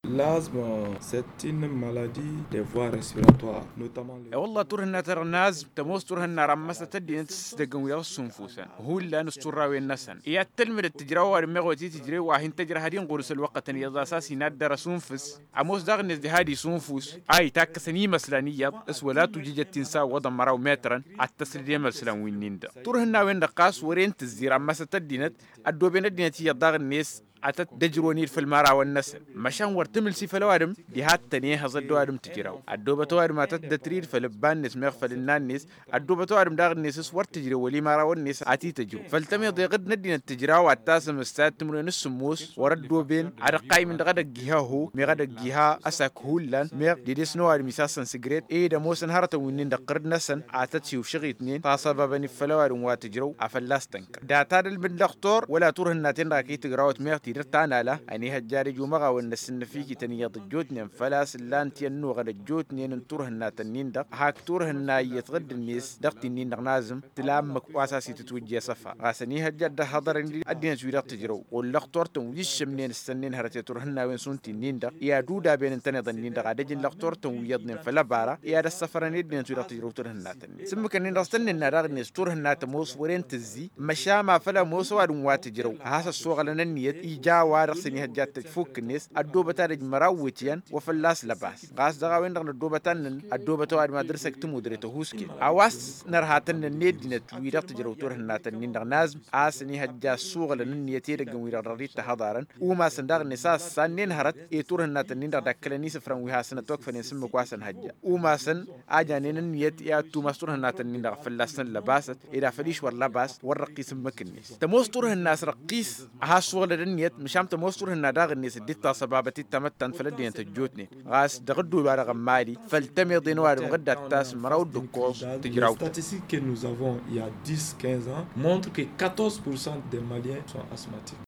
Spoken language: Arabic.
L'asthme, c'est une maladie des voies respiratoires, notamment les... والله ترهنا ترى الناس تموس ترهنا رمسة تدي تستدقن ويا السنفوسا هو اللي نسترا وين نسن يا التلمر التجرا ورمغوتي تجري واهين تجرا هادين قرص الوقت يا اساسي نادر سنفس اموس داغن دي هادي سنفوس اي تاكسني مسلانيه اسولا تجي تنسا وضم مراو مترا التسليه مسلان وين ترهنا وين دقاس ورين تزير رمسة تدينت ادو بين الدنيا داغن نيس أتت دجروني في المرا والنسل مشان ورتمل سي فلوادم دي هات تانية هزد دوادم تجراو الدوبة توادم أتت دتريد فلبان نس مغفل النانيس الدوبة توادم داغ النسس ور تجري ولي مرا والنس عتي تجرو فالتمي ضيقد ندين التجراو التاسم استاد تمرين السموس وردو بين على قايم من غدا جيها هو مغدا جيها أساك هولان مغ دي سنو على مساسن سجريت إيه دا موسن هرتا وينين دا قرد نسن عتت شيو شغي اتنين تاسبا بني فلوادم واتجرو أفلاستنك دا تادل بن دكتور ولا تورهن ناتين راكي تجراو تمغ تانا لا أني هجاري جومغا والنسن فيك تنيط الجوتنين فلاس اللانتي النو غدا الجوتنين انتورهن تنين دق هاك تورهن يتغد الناس دق النين نازم تلامك واساسي تتوجه صفا غاسني هجار ده حضر الدين زويرة تجرو واللقطور تنويش منين السنين هرتي تورهن وينسون تنين دق يا دودا بين انتني ضنين دق عدجن لقطور تنويضن فلا بارا يا ده السفرين الدين زويرة تجرو تورهن تنين سمك النين رستن النراغ الناس تورهن تموس ورين تزي مشاما فلا موس وادم تجرو هذا السوق لنا النيت إيجا وارسني هجات تفك الناس الدوبة تارج مراوتيان وفلاس لباس غاس دغا وين دغ الدوبة تنن الدوبة تواد ما درسك تمودري تهوسكي أواس نرهاتن النيد نتويرة تجرو تورهن تنين دغ نازم آسني هجا سوق لنا يتير جوير الريت تحضارن وما سندغ نساس سنين هرت تورهن تنين دغ دكلني سفرن وها سنة توقف نسم كواسن هجا وما سن أجانين يت يا توما تورهن تنين دغ فلاسن لباس إذا فليش ور لباس ورقيس مكنيس تموس تورهن الناس رقيس هاسوق لنا مشام تموستور هنا داغ الناس ديتا سبابتي تمتن فلدين تجوتني غاس دغدو بارا غمالي فالتمي دينوار غدا التاس مراو دكوس تجراو. Les statistiques que nous avons il y a 10-15 ans montrent que 14% des Maliens sont asthmatiques.